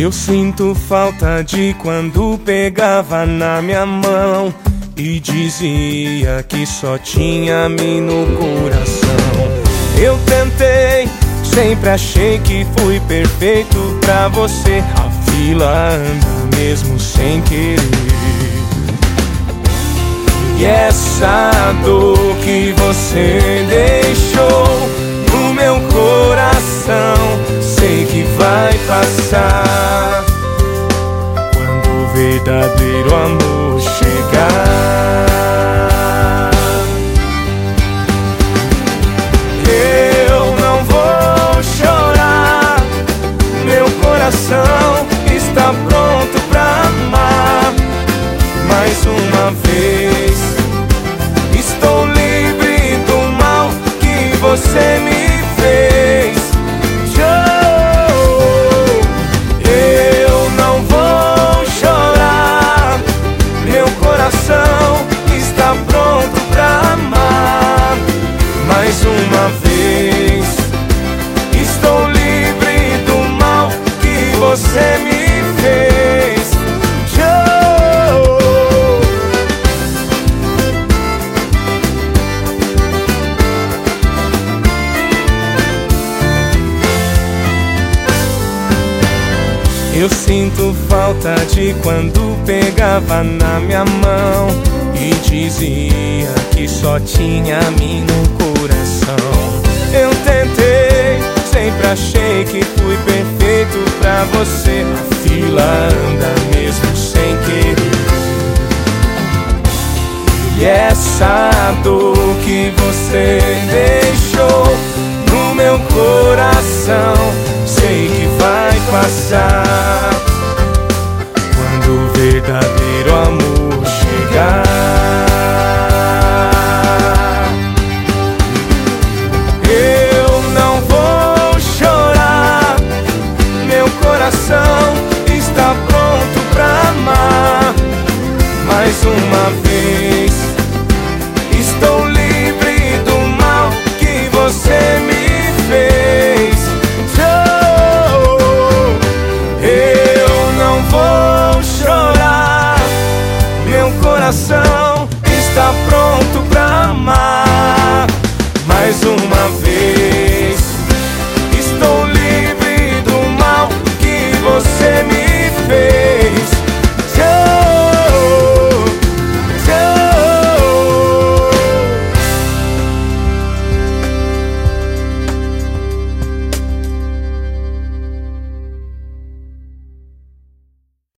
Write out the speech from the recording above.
Eu sinto falta de quando pegava na minha mão e dizia que só tinha a mim no coração. Eu tentei, sempre achei que fui perfeito pra você. A fila anda mesmo sem querer. E essa dor que você deixou no meu coração, sei que vai passar quando o verdadeiro amor chegar. Eu não vou chorar, meu coração está pronto pra amar. Mais uma vez, estou livre do mal que você me fez. Eu não vou chorar, meu coração está pronto pra amar. Mais uma vez, estou livre do mal que você me fez. Eu sinto falta de quando pegava na minha mão e dizia que só tinha a mim no coração. Eu tentei, sempre achei que fui perfeito pra você. A fila anda mesmo sem querer. E essa dor que você deixou no meu coração, sei que vai passar quando o verdadeiro amor chegar. Eu não vou chorar, meu coração está pronto pra amar. Mais uma vez,